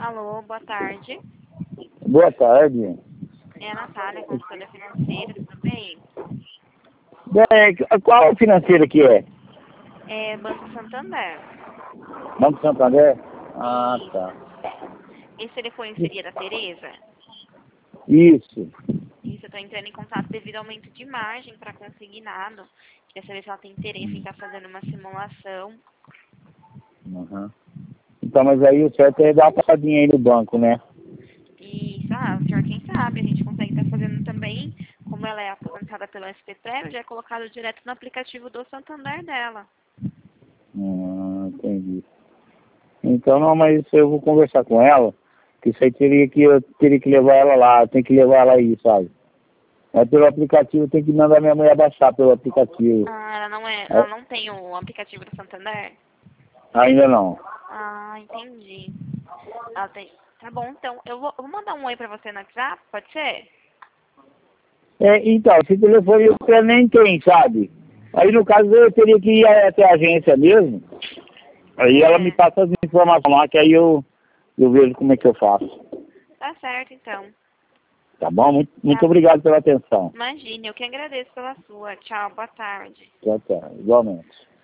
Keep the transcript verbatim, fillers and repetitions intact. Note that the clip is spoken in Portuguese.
Alô, boa tarde. Boa tarde. É a Natália, consultora financeira, tudo bem? É, qual financeira que é? É Banco Santander. Banco Santander? Ah, Isso. tá. Esse telefone seria da Tereza? Isso. Isso, eu estou entrando em contato devido ao aumento de margem para consignado. Queria saber se ela tem interesse em estar fazendo uma simulação. Uhum. Então, mas aí o certo é dar uma passadinha aí no banco, né? Isso, ah, o senhor quem sabe, a gente consegue estar fazendo também, como ela é aposentada pelo S P Prévio, já é colocado direto no aplicativo do Santander dela. Hum, entendi. Então, não, mas eu vou conversar com ela, que isso aí teria que, eu teria que levar ela lá, tem que levar ela aí, sabe? Mas pelo aplicativo, tem que mandar minha mulher baixar pelo aplicativo. Ah, ela não é, ela É, não tem o aplicativo do Santander? ainda não. Ah, entendi. Ela tem. Tá bom, então eu vou, eu vou mandar um oi pra você no WhatsApp, pode ser? É, então, esse telefone eu nem tem, sabe? Aí no caso eu teria que ir até a agência mesmo. Aí ela me É, passa as informações lá, que aí eu, eu vejo como é que eu faço. tá certo então. Tá bom? Muito, muito Tá. obrigado pela atenção. Imagine, eu que agradeço pela sua. Tchau, boa tarde. Tchau, tchau. Igualmente.